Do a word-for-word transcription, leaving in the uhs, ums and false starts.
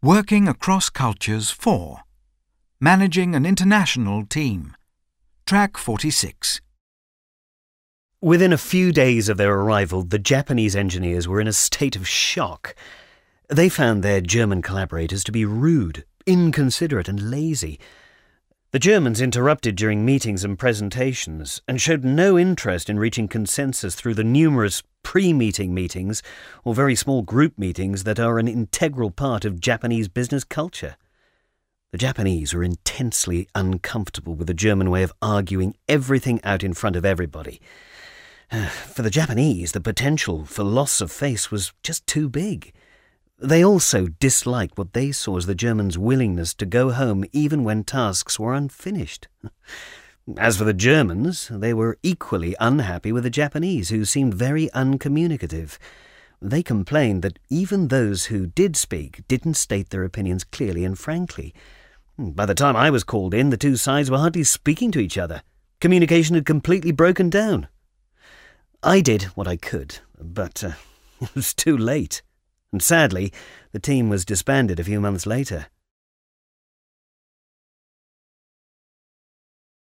Working Across Cultures four. Managing an International Team. Track forty-six. Within a few days of their arrival, the Japanese engineers were in a state of shock. They found their German collaborators to be rude, inconsiderate and lazy. The Germans interrupted during meetings and presentations and showed no interest in reaching consensus through the numerous pre-meeting meetings or very small group meetings that are an integral part of Japanese business culture. The Japanese were intensely uncomfortable with the German way of arguing everything out in front of everybody. For the Japanese, the potential for loss of face was just too big. They also disliked what they saw as the Germans' willingness to go home even when tasks were unfinished. As for the Germans, they were equally unhappy with the Japanese, who seemed very uncommunicative. They complained that even those who did speak didn't state their opinions clearly and frankly. By the time I was called in, the two sides were hardly speaking to each other. Communication had completely broken down. I did what I could, but uh, it was too late. And sadly, the team was disbanded a few months later.